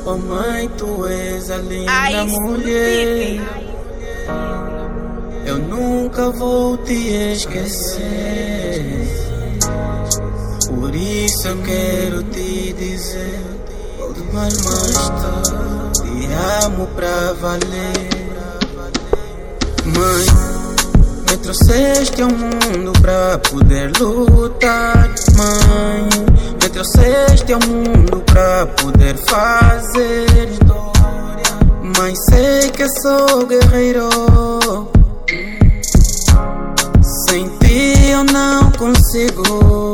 Oh mãe, tu és a linda mulher. Eu nunca vou te esquecer. Por isso eu quero te dizer, volto mais tarde, te amo pra valer. Mãe, me trouxeste ao mundo pra poder lutar. Mãe, me trouxeste ao mundo pra poder fazer história. Mãe, sei que sou guerreiro. Sem ti eu não consigo.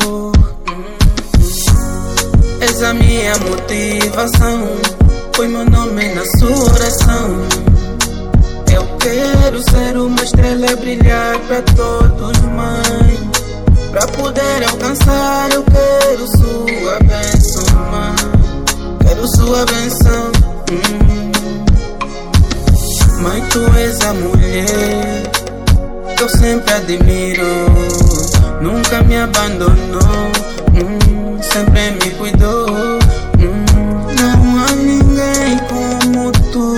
És a minha motivação, põe meu nome na sua oração. Eu quero ser uma estrela e brilhar pra todos, mãe. Pra poder alcançar eu quero sua bênção, mãe. Quero sua bênção. Mãe, tu és a mulher que eu sempre admiro. Nunca me abandonou, sempre me cuidou. Não há ninguém como tu.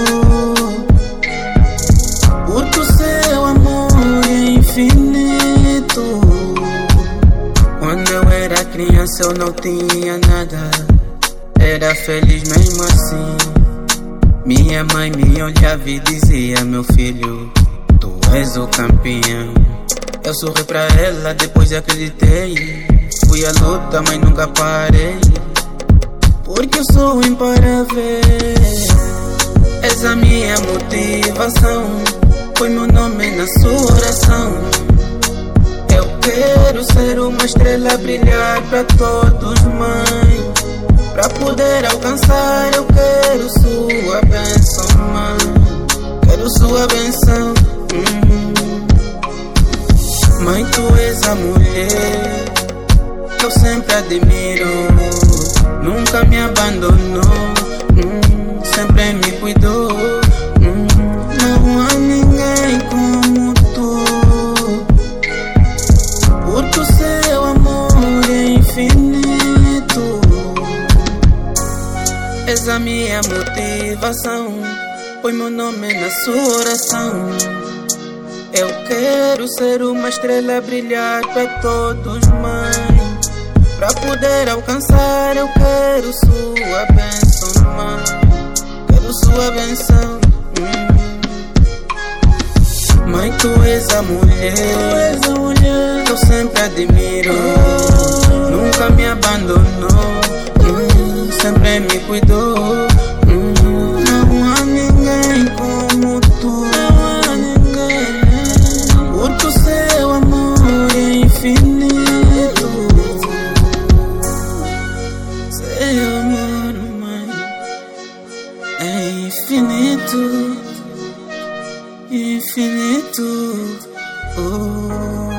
Porque o seu amor é infinito. Quando eu era criança eu não tinha nada, era feliz mesmo assim. Minha mãe me olhava e dizia: meu filho, tu és o campeão. Eu sorri pra ela, depois acreditei. Fui à luta, mas nunca parei. Porque eu sou imparável. És a minha motivação, põe meu nome na sua oração. Eu quero ser uma estrela, brilhar pra todos, mãe. Pra poder alcançar eu quero sua bênção, mãe. Quero sua bênção. Mãe, tu és a mulher que eu sempre admiro. Nunca me abandonou, sempre me cuidou. Não há ninguém como tu. Porque o seu amor é infinito. És a minha motivação, põe meu nome na sua oração. Eu quero ser uma estrela, brilhar pra todos, mãe. Pra poder alcançar eu quero sua bênção, mãe. Quero sua bênção. Mãe, tu és a mulher que eu sempre admiro. Nunca me abandonou, sempre me cuidou. Não há ninguém como tu. Porque o seu amor é infinito. Seu amor, mãe, é infinito. Infinito. Oh.